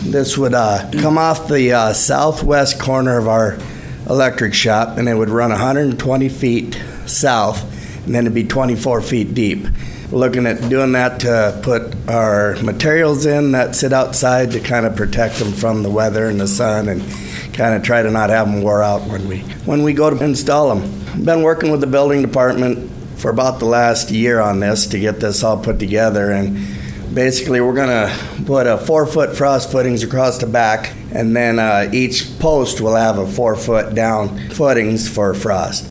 This would come off the southwest corner of our electric shop, and it would run 120 feet south, and then it'd be 24 feet deep. We're looking at doing that to put our materials in that sit outside to kind of protect them from the weather and the sun, and kind of try to not have them wear out when we go to install them. Been working with the building department for about the last year on this to get this all put together, and basically we're going to put 4-foot frost footings across the back, and then each post will have a 4-foot down footings for frost.